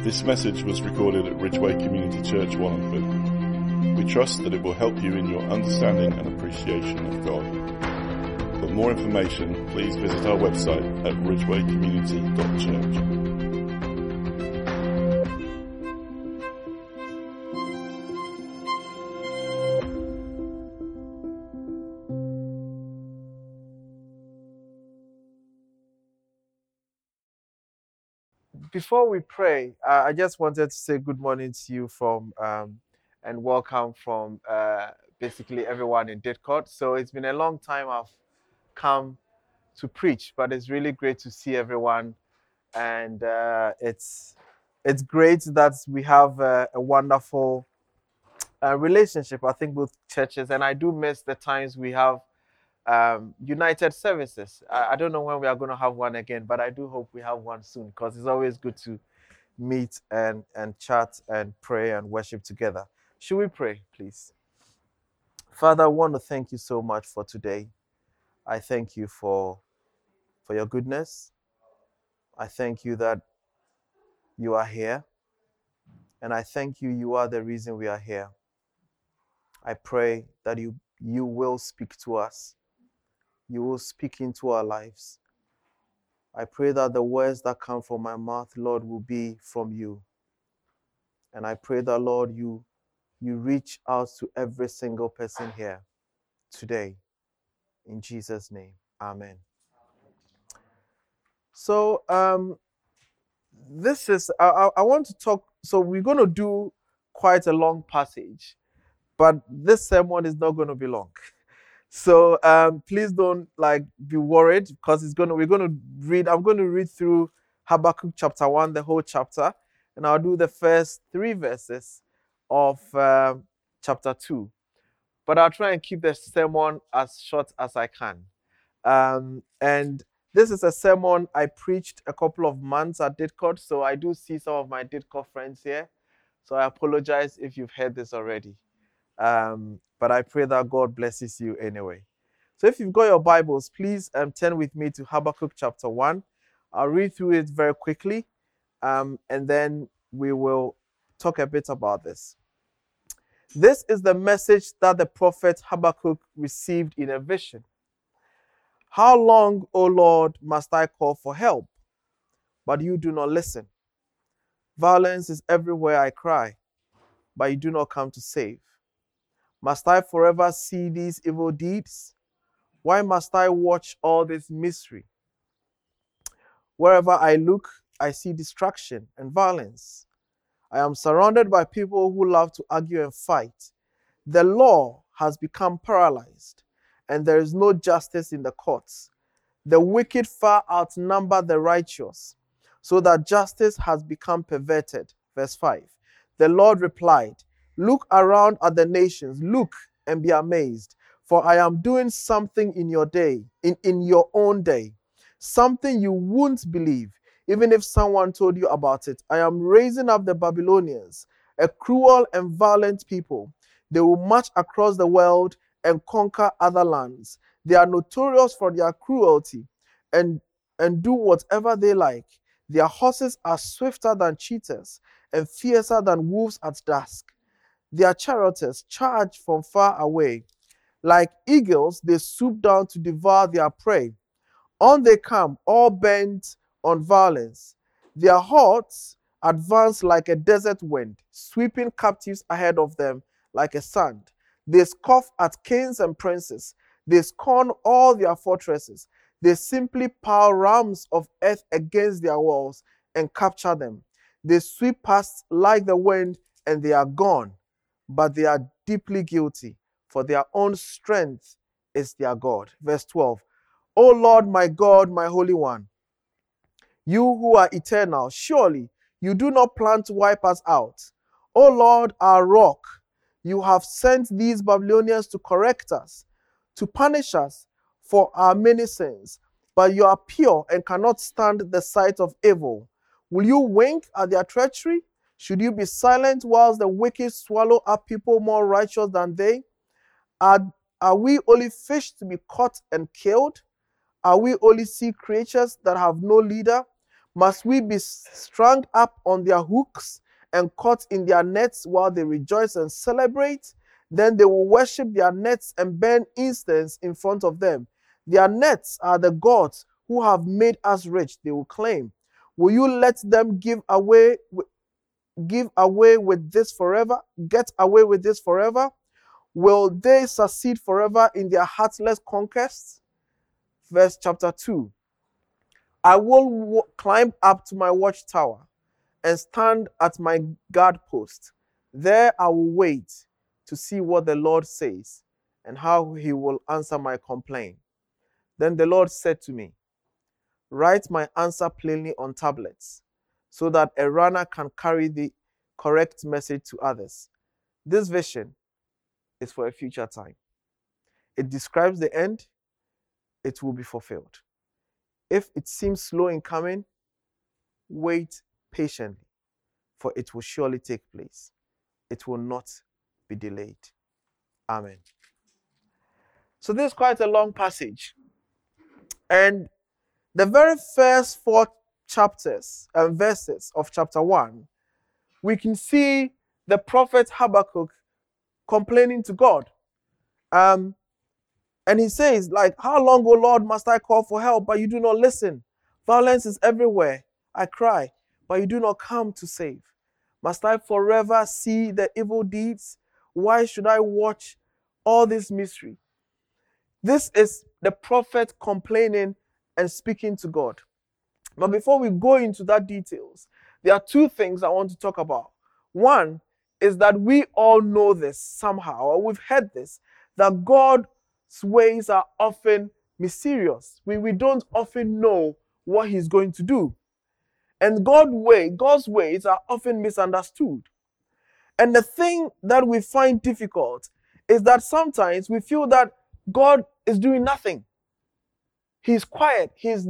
This message was recorded at Ridgeway Community Church, Wallingford. We trust that it will help you in your understanding and appreciation of God. For more information, please visit our website at ridgewaycommunity.church. Before we pray, I just wanted to say good morning to you and welcome from basically everyone in Didcot. So it's been a long time I've come to preach, but it's really great to see everyone, and it's great that we have a wonderful relationship, I think, with churches, and I do miss the times we have united services. I don't know when we are going to have one again, but I do hope we have one soon, because it's always good to meet and chat and pray and worship together. Should we pray, please? Father, I want to thank you so much for today. I thank you for your goodness. I thank you that you are here, and I thank you are the reason we are here. I pray that you will speak to us. You will speak into our lives. I pray that the words that come from my mouth, Lord, will be from you. And I pray that, Lord, you reach out to every single person here today. In Jesus' name, amen. So this is, I want to talk, so we're going to do quite a long passage, but this sermon is not going to be long. So please don't be worried, because I'm going to read through Habakkuk chapter 1, the whole chapter, and I'll do the first 3 verses of chapter 2. But I'll try and keep the sermon as short as I can. And this is a sermon I preached a couple of months at Didcot, so I do see some of my Didcot friends here. So I apologize if you've heard this already. But I pray that God blesses you anyway. So if you've got your Bibles, please turn with me to Habakkuk chapter 1. I'll read through it very quickly, and then we will talk a bit about this. This is the message that the prophet Habakkuk received in a vision. How long, O Lord, must I call for help, but you do not listen? Violence is everywhere I cry, but you do not come to save. Must I forever see these evil deeds? Why must I watch all this misery? Wherever I look, I see destruction and violence. I am surrounded by people who love to argue and fight. The law has become paralyzed, and there is no justice in the courts. The wicked far outnumber the righteous, so that justice has become perverted. Verse 5. The Lord replied, look around at the nations, look and be amazed, for I am doing something in your day, in your own day, something you wouldn't believe, even if someone told you about it. I am raising up the Babylonians, a cruel and violent people. They will march across the world and conquer other lands. They are notorious for their cruelty and do whatever they like. Their horses are swifter than cheetahs and fiercer than wolves at dusk. Their charioteers charge from far away. Like eagles, they swoop down to devour their prey. On they come, all bent on violence. Their hordes advance like a desert wind, sweeping captives ahead of them like a sand. They scoff at kings and princes. They scorn all their fortresses. They simply pile rams of earth against their walls and capture them. They sweep past like the wind and they are gone. But they are deeply guilty, for their own strength is their God. Verse 12. O Lord, my God, my Holy One, you who are eternal, surely you do not plan to wipe us out. O Lord, our rock, you have sent these Babylonians to correct us, to punish us for our many sins. But you are pure and cannot stand the sight of evil. Will you wink at their treachery? Should you be silent whilst the wicked swallow up people more righteous than they? Are we only fish to be caught and killed? Are we only sea creatures that have no leader? Must we be strung up on their hooks and caught in their nets while they rejoice and celebrate? Then they will worship their nets and burn incense in front of them. Their nets are the gods who have made us rich, they will claim. Will you let them give away with this forever? Get away with this forever? Will they succeed forever in their heartless conquests? Verse chapter 2. I will climb up to my watchtower and stand at my guard post. There I will wait to see what the Lord says and how he will answer my complaint. Then the Lord said to me, write my answer plainly on tablets, so that a runner can carry the correct message to others. This vision is for a future time. It describes the end. It will be fulfilled. If it seems slow in coming, wait patiently, for it will surely take place. It will not be delayed. Amen. So this is quite a long passage. And the very first 4 chapters and verses of chapter 1, we can see the prophet Habakkuk complaining to God. And he says, like, how long, O Lord, must I call for help, but you do not listen? Violence is everywhere. I cry, but you do not come to save. Must I forever see the evil deeds? Why should I watch all this mystery? This is the prophet complaining and speaking to God. But before we go into that details, there are 2 things I want to talk about. One is that we all know this somehow, or we've heard this, that God's ways are often mysterious. We don't often know what he's going to do. And God's ways are often misunderstood. And the thing that we find difficult is that sometimes we feel that God is doing nothing. He's quiet. He's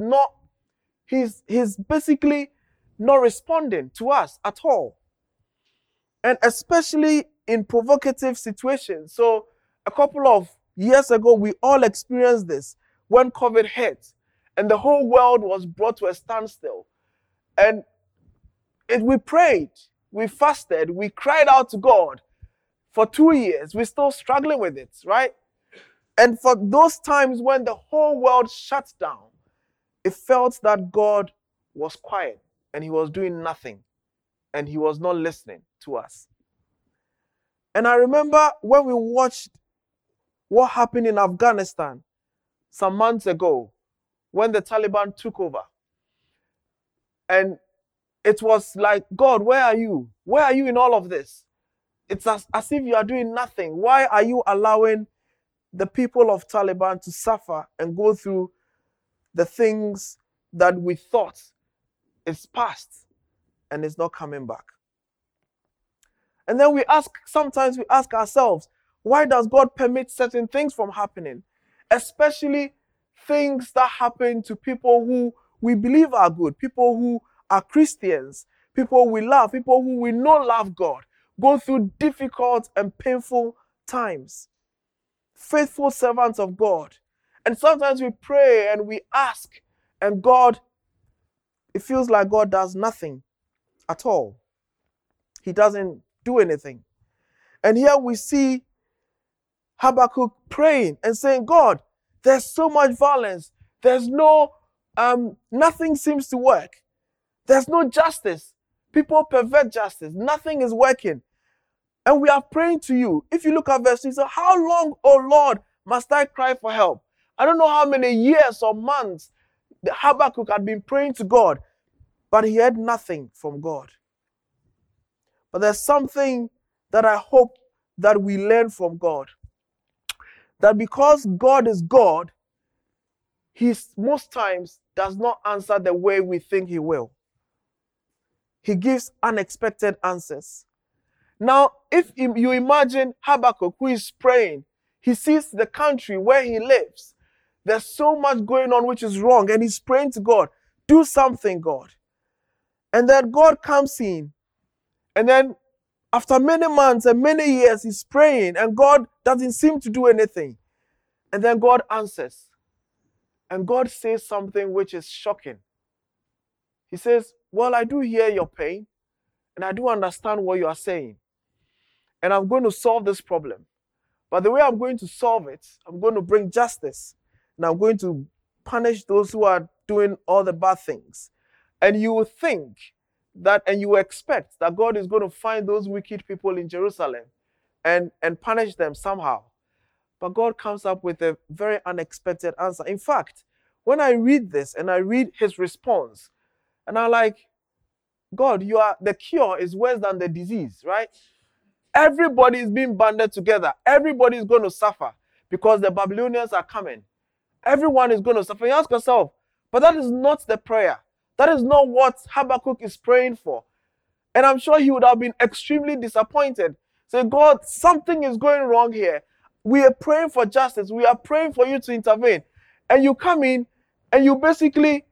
basically not responding to us at all. And especially in provocative situations. So a couple of years ago, we all experienced this when COVID hit and the whole world was brought to a standstill. And we prayed, we fasted, we cried out to God for 2 years. We're still struggling with it, right? And for those times when the whole world shut down, it felt that God was quiet and he was doing nothing and he was not listening to us. And I remember when we watched what happened in Afghanistan some months ago when the Taliban took over. And it was like, God, where are you? Where are you in all of this? It's as if you are doing nothing. Why are you allowing the people of Taliban to suffer and go through the things that we thought is past and is not coming back? And then sometimes we ask ourselves, why does God permit certain things from happening? Especially things that happen to people who we believe are good, people who are Christians, people we love, people who we know love God, go through difficult and painful times. Faithful servants of God. And sometimes we pray and we ask, and God, it feels like God does nothing at all. He doesn't do anything. And here we see Habakkuk praying and saying, God, there's so much violence. There's nothing seems to work. There's no justice. People pervert justice. Nothing is working. And we are praying to you. If you look at verse 3, so how long, O Lord, must I cry for help? I don't know how many years or months the Habakkuk had been praying to God, but he had nothing from God. But there's something that I hope that we learn from God. That because God is God, he most times does not answer the way we think he will. He gives unexpected answers. Now, if you imagine Habakkuk who is praying, he sees the country where he lives. There's so much going on which is wrong, and he's praying to God, do something, God. And then God comes in, and then after many months and many years, he's praying, and God doesn't seem to do anything. And then God answers. And God says something which is shocking. He says, well, I do hear your pain, and I do understand what you are saying. And I'm going to solve this problem. But the way I'm going to solve it, I'm going to bring justice. And I'm going to punish those who are doing all the bad things. And you will think that, and you will expect that God is going to find those wicked people in Jerusalem and punish them somehow. But God comes up with a very unexpected answer. In fact, when I read this and I read his response, and I'm like, God, the cure is worse than the disease, right? Everybody is being banded together. Everybody is going to suffer because the Babylonians are coming. Everyone is going to suffer. You ask yourself, but that is not the prayer. That is not what Habakkuk is praying for. And I'm sure he would have been extremely disappointed. Say, God, something is going wrong here. We are praying for justice. We are praying for you to intervene. And you come in and you basically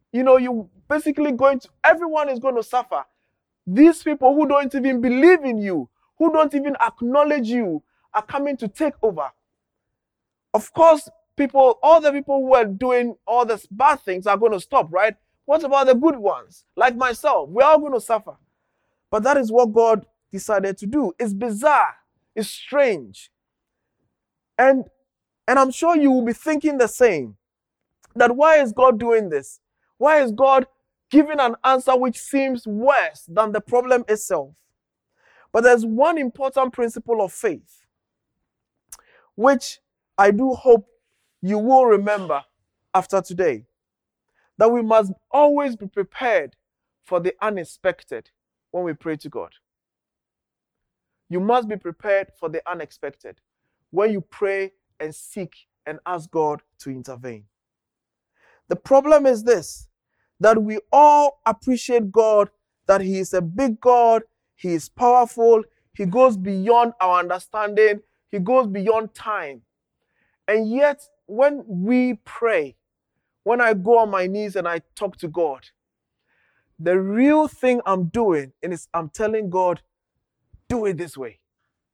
everyone is going to suffer. These people who don't even believe in you, who don't even acknowledge you, are coming to take over. Of course, all the people who are doing all these bad things are going to stop, right? What about the good ones? Like myself, we're all going to suffer. But that is what God decided to do. It's bizarre. It's strange. And I'm sure you will be thinking the same. That why is God doing this? Why is God giving an answer which seems worse than the problem itself? But there's one important principle of faith, which I do hope you will remember after today. That we must always be prepared for the unexpected when we pray to God. You must be prepared for the unexpected when you pray and seek and ask God to intervene. The problem is this, that we all appreciate God, that he is a big God, he is powerful, he goes beyond our understanding, he goes beyond time. And yet, when we pray, when I go on my knees and I talk to God, the real thing I'm doing is I'm telling God, do it this way.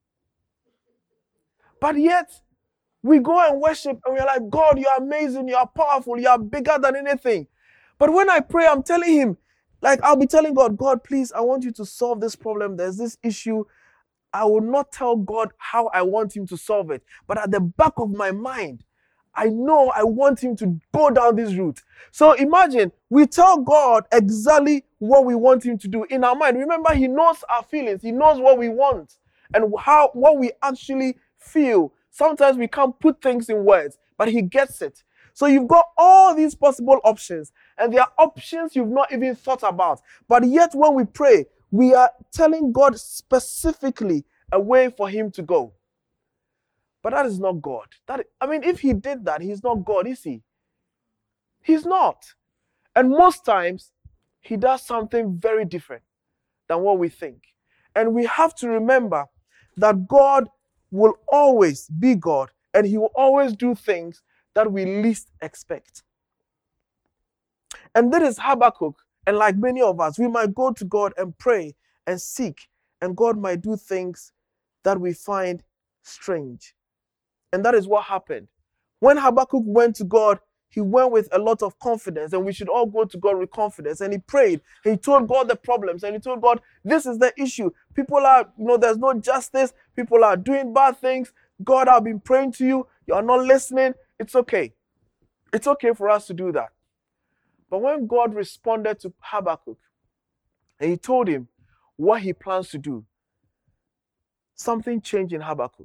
But yet, we go and worship and we're like, God, you're amazing, you're powerful, you're bigger than anything. But when I pray, I'm telling him, like I'll be telling God, God, please, I want you to solve this problem. There's this issue. I will not tell God how I want him to solve it. But at the back of my mind, I know I want him to go down this route. So imagine, we tell God exactly what we want him to do in our mind. Remember, he knows our feelings. He knows what we want and what we actually feel. Sometimes we can't put things in words, but he gets it. So you've got all these possible options, and there are options you've not even thought about. But yet when we pray, we are telling God specifically a way for him to go. But that is not God. If he did that, he's not God, is he? He's not. And most times, he does something very different than what we think. And we have to remember that God will always be God, and he will always do things that we least expect. And that is Habakkuk. And like many of us, we might go to God and pray and seek, and God might do things that we find strange. And that is what happened. When Habakkuk went to God, he went with a lot of confidence, and we should all go to God with confidence. And he prayed, and he told God the problems, and he told God, this is the issue. People are, there's no justice. People are doing bad things. God, I've been praying to you. You are not listening. It's okay. It's okay for us to do that. But when God responded to Habakkuk, and he told him what he plans to do, something changed in Habakkuk.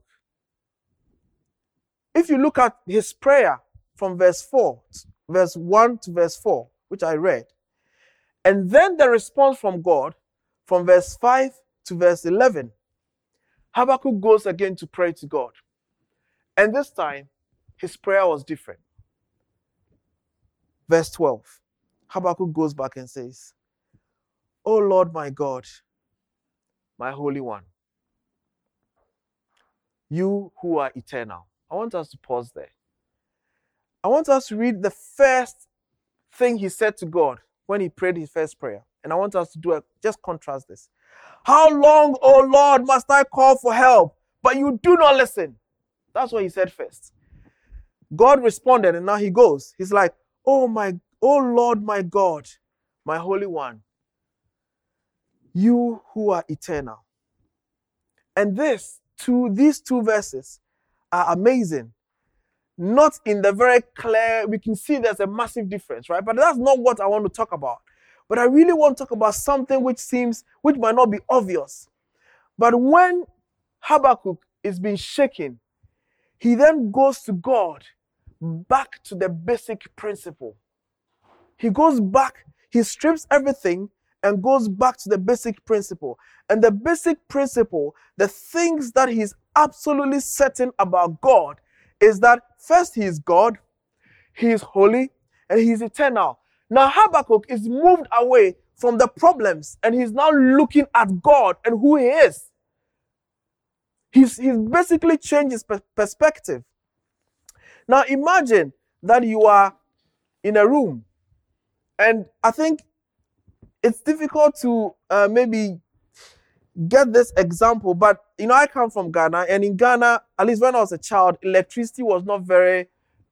If you look at his prayer from verse 1 to verse 4, which I read, and then the response from God from verse 5 to verse 11, Habakkuk goes again to pray to God. And this time, his prayer was different. Verse 12, Habakkuk goes back and says, "O Lord my God, my Holy One, you who are eternal." I want us to pause there. I want us to read the first thing he said to God when he prayed his first prayer. And I want us to just contrast this. "How long, O Lord, must I call for help, but you do not listen?" That's what he said first. God responded, and now he goes. He's like, "Oh Lord, my God, my Holy One, you who are eternal. And these two verses are amazing. Not in the very clear, we can see there's a massive difference, right? But that's not what I want to talk about. But I really want to talk about something which might not be obvious. But when Habakkuk is being shaken, he then goes to God, back to the basic principle. He goes back, he strips everything and goes back to the basic principle. And the basic principle, the things that he's absolutely certain about God, is that first, he is God, he is holy, and he is eternal. Now Habakkuk is moved away from the problems, and he's now looking at God and who he is. He's basically changed his perspective. Now imagine that you are in a room, and I think it's difficult to maybe get this example, but I come from Ghana, and in Ghana, at least when I was a child, electricity was not very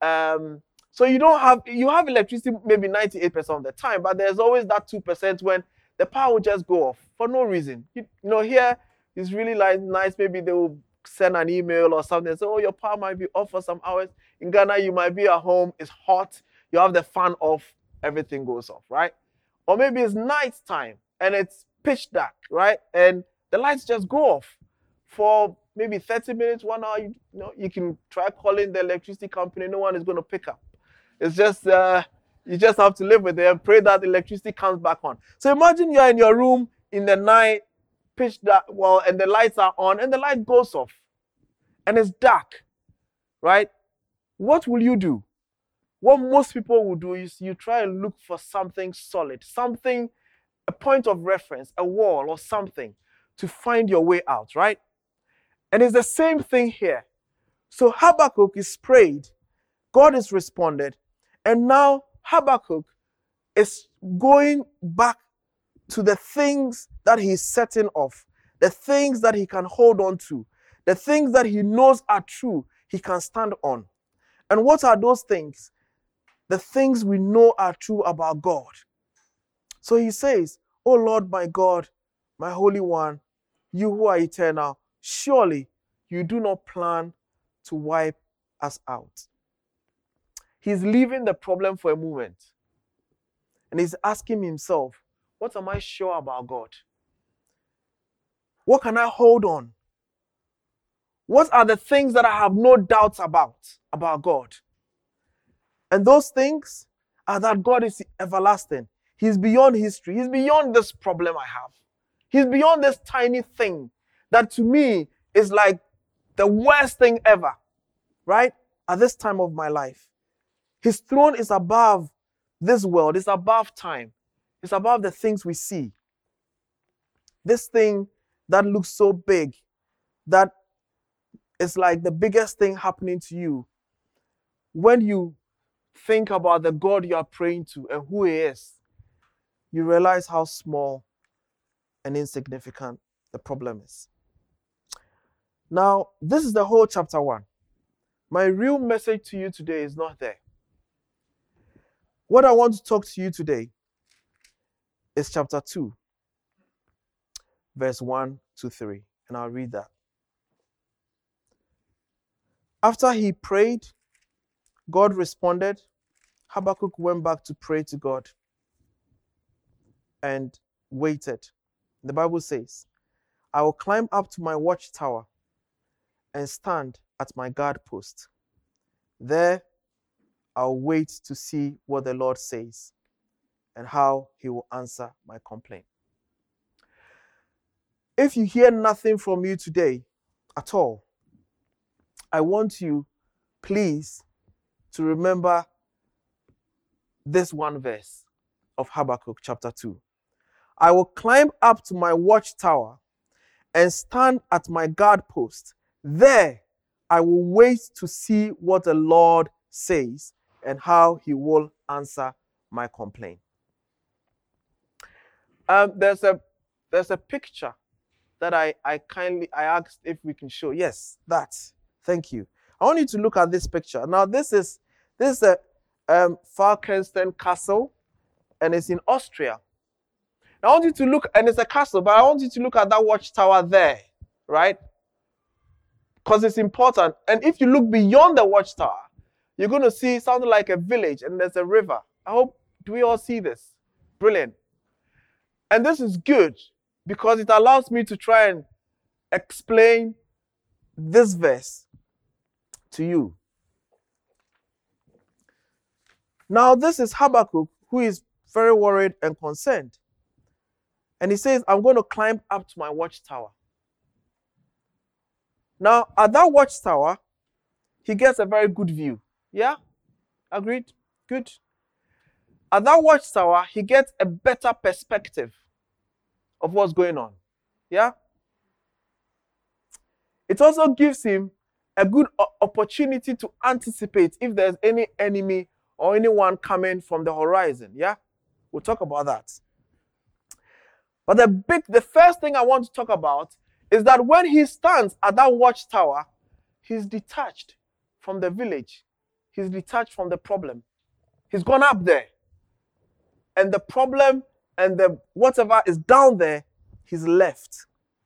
so you have electricity maybe 98% of the time, but there's always that 2% when the power will just go off for no reason. Here it's really nice, maybe they will send an email or something and say, oh, your power might be off for some hours. In Ghana, you might be at home, it's hot, you have the fan off, everything goes off, right? Or maybe it's night time and it's pitch dark, right? And the lights just go off for maybe 30 minutes, 1 hour. You can try calling the electricity company. No one is going to pick up. It's just, you just have to live with it and pray that the electricity comes back on. So imagine you're in your room in the night, pitch dark, and the lights are on and the light goes off and it's dark, right? What will you do? What most people will do is you try and look for something solid, something, a point of reference, a wall or something to find your way out, right? And it's the same thing here. So Habakkuk is prayed, God is responded, and now Habakkuk is going back to the things that he's certain of, the things that he can hold on to, the things that he knows are true, he can stand on. And what are those things? The things we know are true about God. So he says, "O Lord my God, my Holy One, you who are eternal, surely you do not plan to wipe us out." He's leaving the problem for a moment. And he's asking himself, what am I sure about God? What can I hold on? What are the things that I have no doubts about God? And those things are that God is everlasting. He's beyond history. He's beyond this problem I have. He's beyond this tiny thing that to me is like the worst thing ever, right? At this time of my life. His throne is above this world. It's above time. It's above the things we see. This thing that looks so big, that is like the biggest thing happening to you. When you think about the God you are praying to and who he is, you realize how small and insignificant the problem is. Now, this is the whole chapter 1. My real message to you today is not there. What I want to talk to you today is chapter 2, verse 1 to 3, and I'll read that. After he prayed, God responded. Habakkuk went back to pray to God and waited. The Bible says, "I will climb up to my watchtower and stand at my guard post. There I'll wait to see what the Lord says and how he will answer my complaint." If you hear nothing from you today at all, I want you, please, to remember this one verse of Habakkuk chapter 2. "I will climb up to my watchtower and stand at my guard post. There I will wait to see what the Lord says and how he will answer my complaint." There's a picture that I asked if we can show. Yes, that. Thank you. I want you to look at this picture. Now, this is a Falkenstein Castle, and it's in Austria. Now I want you to look, and it's a castle, but I want you to look at that watchtower there, right? Because it's important. And if you look beyond the watchtower, you're going to see something like a village, and there's a river. Do we all see this? Brilliant. And this is good because it allows me to try and explain this verse to you. Now, this is Habakkuk, who is very worried and concerned. And he says, I'm going to climb up to my watchtower. Now, at that watchtower, he gets a very good view. Yeah? Agreed? Good. At that watchtower, he gets a better perspective of what's going on. Yeah? It also gives him a good opportunity to anticipate if there's any enemy or anyone coming from the horizon. Yeah? We'll talk about that. But the first thing I want to talk about is that when he stands at that watchtower, he's detached from the village. He's detached from the problem. He's gone up there. And the problem and the whatever is down there, he's left.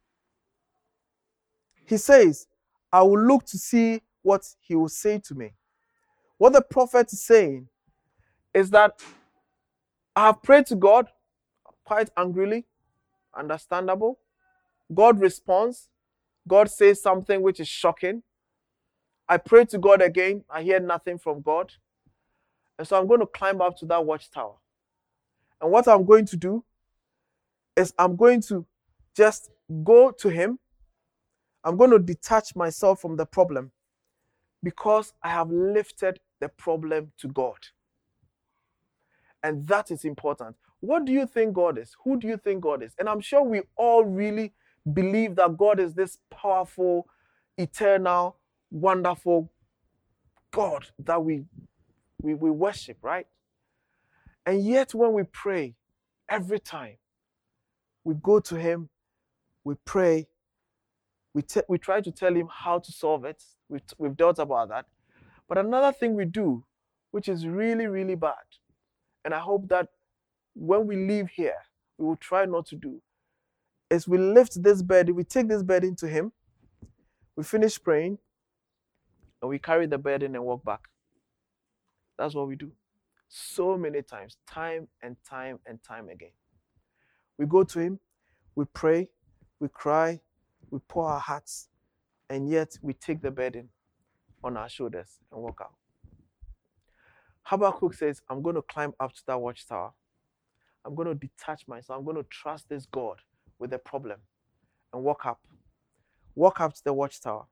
He says, I will look to see what he will say to me. What the prophet is saying is that I have prayed to God quite angrily, understandable. God responds. God says something which is shocking. I pray to God again. I hear nothing from God. And so I'm going to climb up to that watchtower. And what I'm going to do is I'm going to just go to him. I'm going to detach myself from the problem because I have lifted the problem to God. And that is important. What do you think God is? Who do you think God is? And I'm sure we all really believe that God is this powerful, eternal, wonderful God that we worship, right? And yet when we pray, every time we go to him, we pray, we try to tell him how to solve it. We've dealt about that. But another thing we do, which is really, really bad, and I hope that when we leave here, we will try not to do, is we lift this burden, we take this burden to him, we finish praying, and we carry the burden and walk back. That's what we do. So many times, time and time and time again. We go to him, we pray, we cry, we pour our hearts, and yet we take the burden on our shoulders and walk out. Habakkuk says, I'm going to climb up to that watchtower. I'm going to detach myself. I'm going to trust this God with the problem and walk up to the watchtower.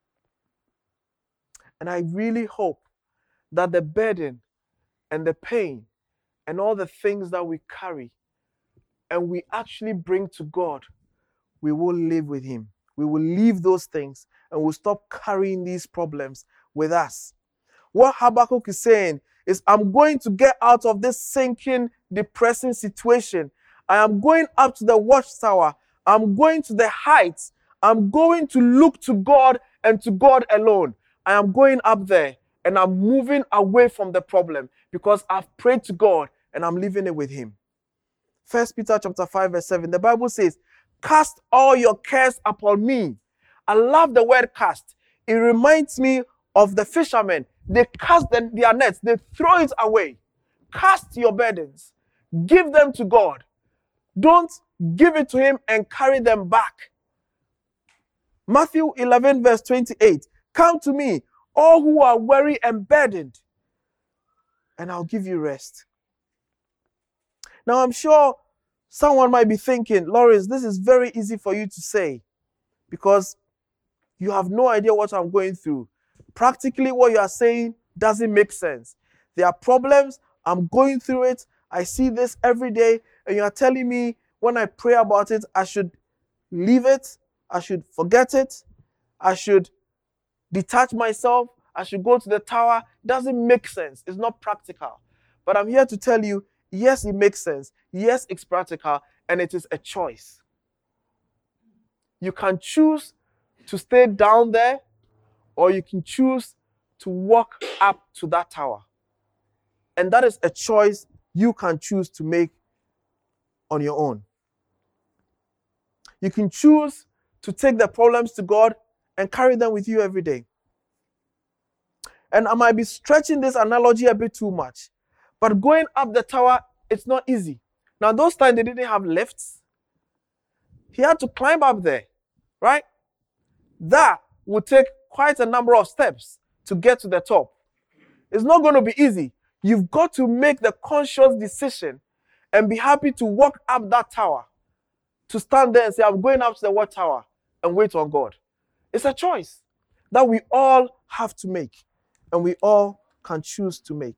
And I really hope that the burden and the pain and all the things that we carry and we actually bring to God, we will live with him. We will leave those things and we'll stop carrying these problems with us. What Habakkuk is saying is, I'm going to get out of this sinking, depressing situation. I am going up to the watchtower. I'm going to the heights. I'm going to look to God and to God alone. I am going up there and I'm moving away from the problem because I've prayed to God and I'm leaving it with him. 1 Peter chapter 5 verse 7, the Bible says, cast all your cares upon me. I love the word cast. It reminds me of the fishermen. They cast their nets. They throw it away. Cast your burdens. Give them to God. Don't give it to him and carry them back. Matthew 11 verse 28. Come to me, all who are weary and burdened, and I'll give you rest. Now I'm sure someone might be thinking, Lawrence, this is very easy for you to say because you have no idea what I'm going through. Practically what you are saying doesn't make sense. There are problems, I'm going through it, I see this every day, and you are telling me when I pray about it, I should leave it, I should forget it, I should detach myself, I should go to the tower. It doesn't make sense. It's not practical. But I'm here to tell you, yes, it makes sense. Yes, it's practical, and it is a choice. You can choose to stay down there, or you can choose to walk up to that tower. And that is a choice you can choose to make on your own. You can choose to take the problems to God and carry them with you every day. And I might be stretching this analogy a bit too much, but going up the tower, it's not easy. Now, those times they didn't have lifts. He had to climb up there, right? That would take quite a number of steps to get to the top. It's not going to be easy. You've got to make the conscious decision and be happy to walk up that tower, to stand there and say, I'm going up to the watchtower and wait on God. It's a choice that we all have to make and we all can choose to make.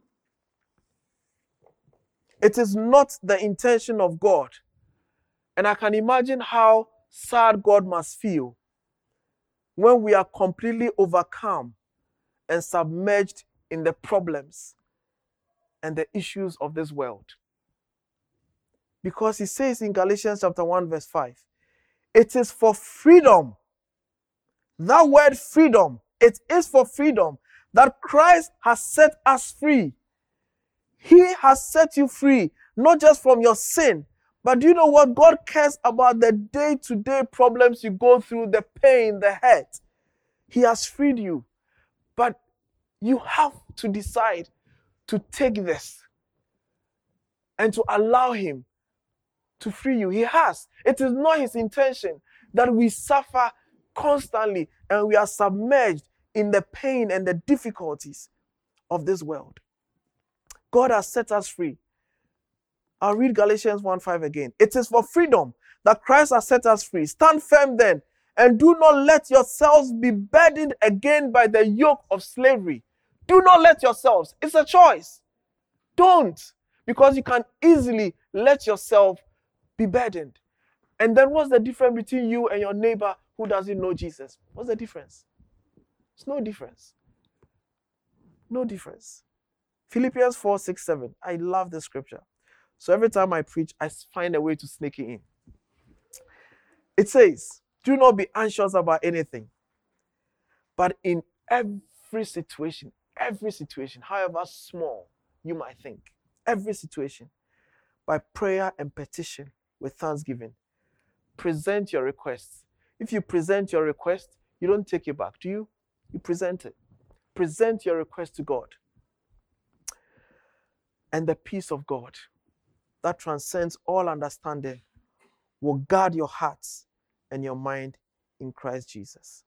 It is not the intention of God. And I can imagine how sad God must feel when we are completely overcome and submerged in the problems and the issues of this world. Because he says in Galatians chapter 1 verse 5, it is for freedom. That word freedom, it is for freedom that Christ has set us free. He has set you free, not just from your sin, but do you know what? God cares about the day-to-day problems you go through, the pain, the hurt. He has freed you. But you have to decide to take this and to allow him to free you. He has. It is not his intention that we suffer constantly and we are submerged in the pain and the difficulties of this world. God has set us free. I'll read Galatians 1:5 again. It is for freedom that Christ has set us free. Stand firm then, and do not let yourselves be burdened again by the yoke of slavery. Do not let yourselves. It's a choice. Don't. Because you can easily let yourself be burdened. And then what's the difference between you and your neighbor who doesn't know Jesus? What's the difference? It's no difference. No difference. Philippians 4:6-7. I love this scripture. So every time I preach, I find a way to sneak it in. It says, do not be anxious about anything, but in every situation, however small you might think, every situation, by prayer and petition with thanksgiving, present your requests. If you present your request, you don't take it back, do you? You present it. Present your request to God. And the peace of God that transcends all understanding will guard your hearts and your mind in Christ Jesus.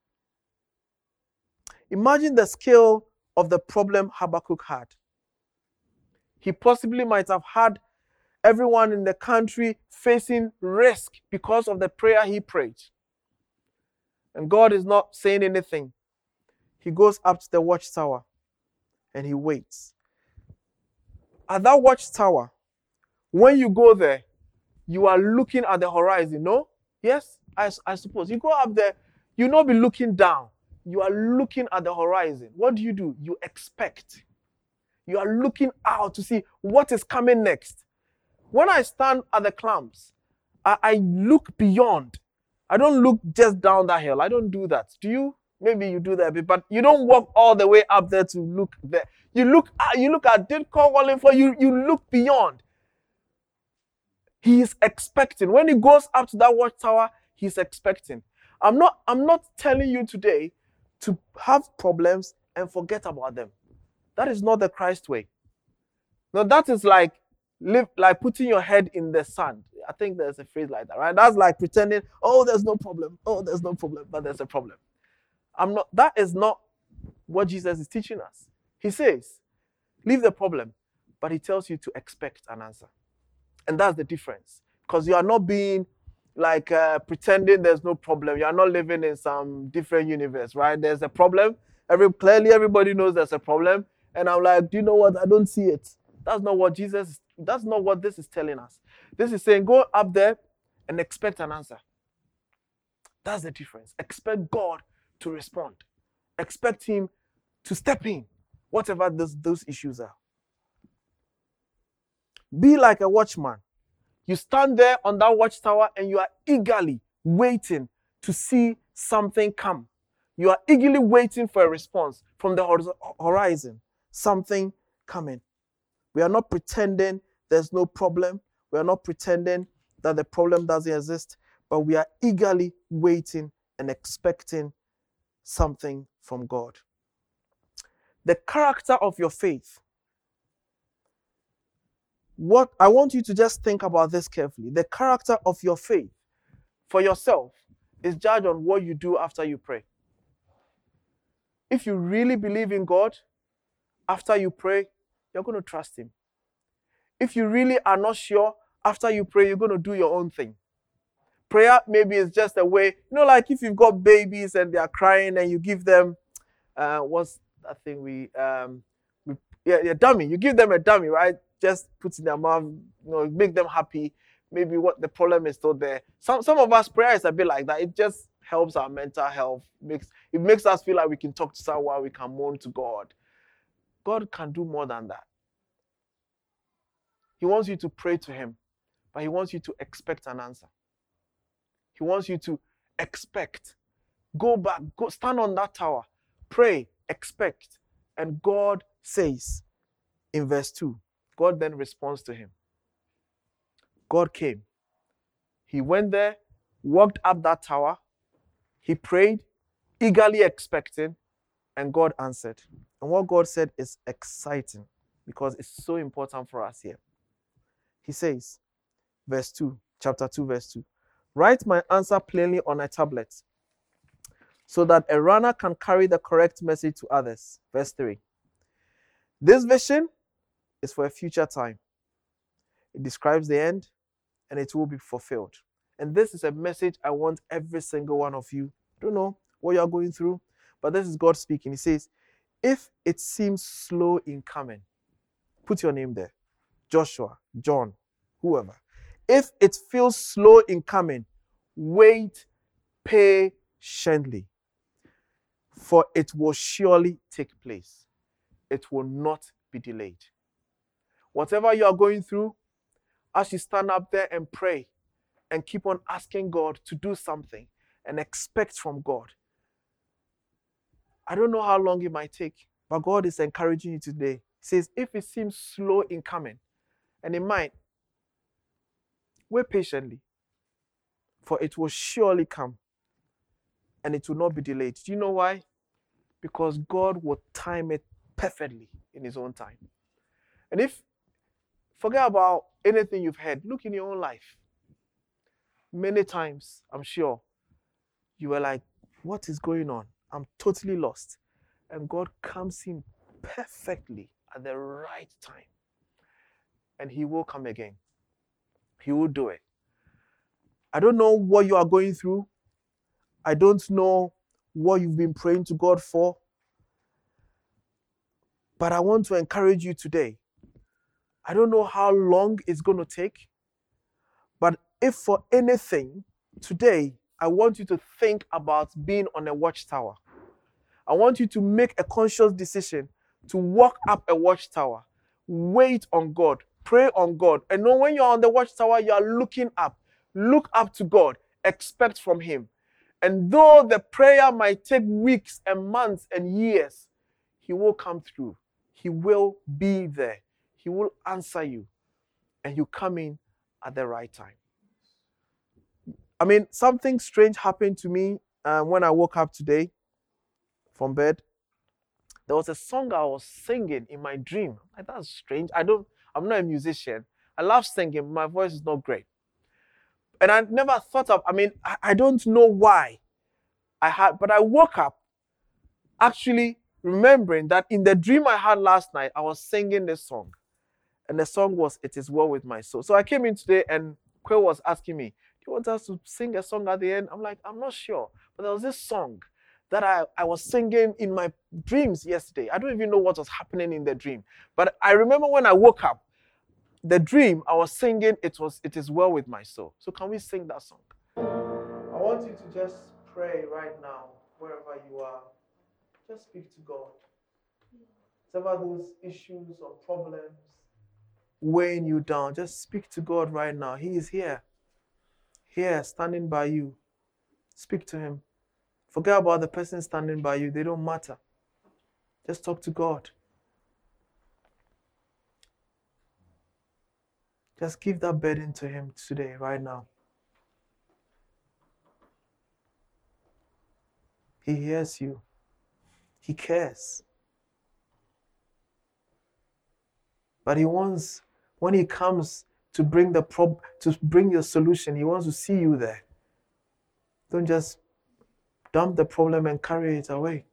Imagine the scale of the problem Habakkuk had. He possibly might have had everyone in the country facing risk because of the prayer he prayed. And God is not saying anything. He goes up to the watchtower and he waits. At that watchtower, when you go there, you are looking at the horizon, no? Yes, I suppose. You go up there, you'll not be looking down. You are looking at the horizon. What do? You expect. You are looking out to see what is coming next. When I stand at the clamps, I look beyond. I don't look just down that hill. I don't do that. Do you? Maybe you do that a bit, but you don't walk all the way up there to look there. You look at did call calling for you. You look beyond. He is expecting. When he goes up to that watchtower, he's expecting. I'm not telling you today to have problems and forget about them. That is not the Christ way. No, that is like putting your head in the sand. I think there's a phrase like that, right? That's like pretending, oh, there's no problem. Oh, there's no problem, but there's a problem. That is not what Jesus is teaching us. He says, leave the problem, but he tells you to expect an answer. And that's the difference. Because you are not being like pretending there's no problem. You are not living in some different universe, right? There's a problem. Clearly everybody knows there's a problem. And I'm like, do you know what? I don't see it. That's not what this is telling us. This is saying, go up there and expect an answer. That's the difference. Expect God to respond. Expect him to step in, whatever those issues are. Be like a watchman. You stand there on that watchtower and you are eagerly waiting to see something come. You are eagerly waiting for a response from the horizon. Something coming. We are not pretending there's no problem. We are not pretending that the problem doesn't exist. but we are eagerly waiting and expecting something from God. The character of your faith. What I want you to just think about this carefully. The character of your faith for yourself is judged on what you do after you pray. If you really believe in God, after you pray, you're going to trust Him. If you really are not sure, after you pray, you're going to do your own thing. Prayer maybe is just a way, like if you've got babies and they are crying and you give them, what's that thing dummy. You give them a dummy, right? Just put in their mouth, make them happy. Maybe what the problem is still there. Some of us, prayer is a bit like that. It just helps our mental health. It makes us feel like we can talk to someone, we can moan to God. God can do more than that. He wants you to pray to Him, but He wants you to expect an answer. He wants you to expect. Go back, go stand on that tower, pray, expect. And God says in verse 2, God then responds to him. God came. He went there, walked up that tower, he prayed, eagerly expecting, and God answered. And what God said is exciting because it's so important for us here. He says, verse 2, chapter 2, verse 2, write my answer plainly on a tablet so that a runner can carry the correct message to others. Verse 3, this vision is for a future time. It describes the end and it will be fulfilled. And this is a message I want every single one of you. I don't know what you are going through, but this is God speaking. He says, if it seems slow in coming, put your name there. Joshua, John, whoever. If it feels slow in coming, wait patiently, for it will surely take place. It will not be delayed. Whatever you are going through, as you stand up there and pray and keep on asking God to do something and expect from God. I don't know how long it might take, but God is encouraging you today. He says, if it seems slow in coming, and it might, wait patiently, for it will surely come and it will not be delayed. Do you know why? Because God will time it perfectly in His own time. And forget about anything you've heard, look in your own life. Many times, I'm sure, you were like, what is going on? I'm totally lost. And God comes in perfectly at the right time. And He will come again. He will do it. I don't know what you are going through. I don't know what you've been praying to God for. But I want to encourage you today. I don't know how long it's going to take. But if for anything, today, I want you to think about being on a watchtower. I want you to make a conscious decision to walk up a watchtower. Wait on God. Pray on God. And know when you're on the watchtower, you are looking up. Look up to God. Expect from Him. And though the prayer might take weeks and months and years, He will come through. He will be there. He will answer you. And you come in at the right time. I mean, something strange happened to me when I woke up today from bed. There was a song I was singing in my dream. Like, that's strange. I'm not a musician. I love singing. My voice is not great. And I never thought of, I don't know why but I woke up actually remembering that in the dream I had last night, I was singing this song. And the song was, It Is Well With My Soul. So I came in today and Quay was asking me, do you want us to sing a song at the end? I'm like, I'm not sure. But there was this song that I was singing in my dreams yesterday. I don't even know what was happening in the dream. But I remember when I woke up, the dream, I was singing, It Is Well With My Soul. So can we sing that song? I want you to just pray right now, wherever you are. Just speak to God. Whatever those issues or problems weighing you down, just speak to God right now. He is here. Here, standing by you. Speak to Him. Forget about the person standing by you. They don't matter. Just talk to God. Just give that burden to Him today, right now. He hears you. He cares. But he wants, when he comes to bring to bring your solution, he wants to see you there. Don't just dump the problem and carry it away.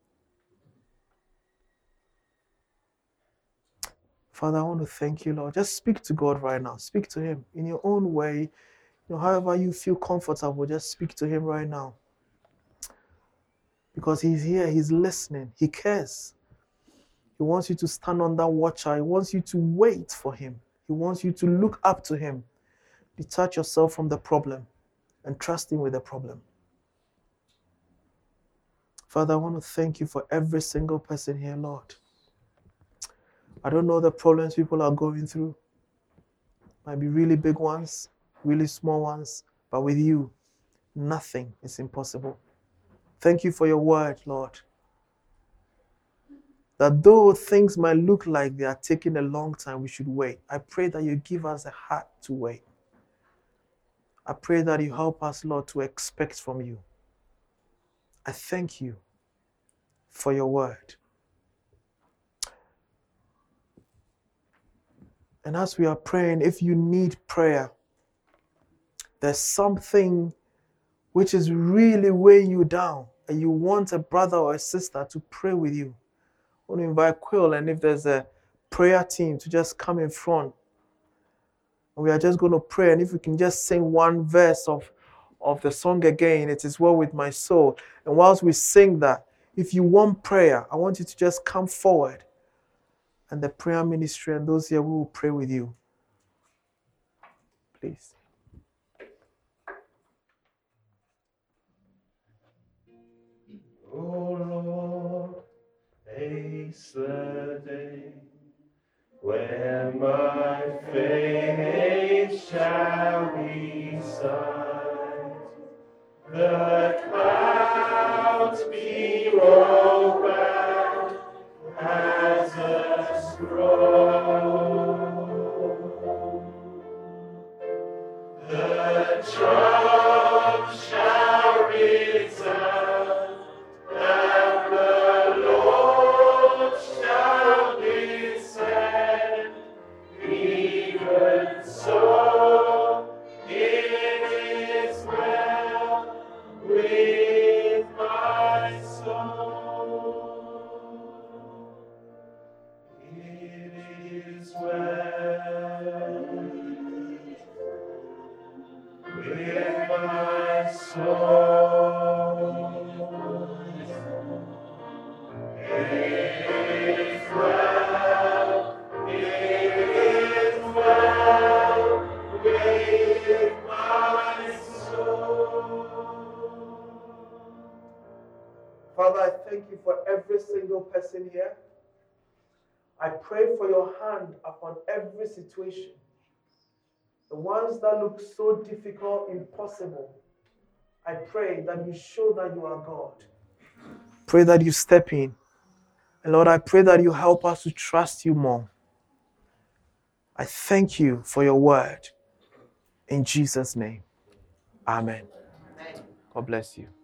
Father, I want to thank you, Lord. Just speak to God right now. Speak to him in your own way. However you feel comfortable, just speak to him right now. Because he's here, he's listening, he cares. He wants you to stand on that watcher. He wants you to wait for him. He wants you to look up to him. Detach yourself from the problem and trust him with the problem. Father, I want to thank you for every single person here, Lord. I don't know the problems people are going through. Might be really big ones, really small ones, but with you, nothing is impossible. Thank you for your word, Lord. That though things might look like they are taking a long time, we should wait. I pray that you give us a heart to wait. I pray that you help us, Lord, to expect from you. I thank you for your word. And as we are praying, if you need prayer, there's something which is really weighing you down, and you want a brother or a sister to pray with you, I want to invite Quill, and if there's a prayer team, to just come in front. And we are just going to pray, and if we can just sing one verse of the song again, It Is Well With My Soul. And whilst we sing that, if you want prayer, I want you to just come forward. And the prayer ministry and those here, we will pray with you. Please. Oh Lord, haste the day when my faith shall be sight. The clouds be rolled back as a scroll. The trump shall resound, and the Lord shall descend. Even so, it is well with my soul. It is well with my soul. It is well with my soul. Father, I thank you for every single person here. I pray for your hand upon every situation. The ones that look so difficult, impossible. I pray that you show that you are God. Pray that you step in. And Lord, I pray that you help us to trust you more. I thank you for your word. In Jesus' name. Amen. God bless you.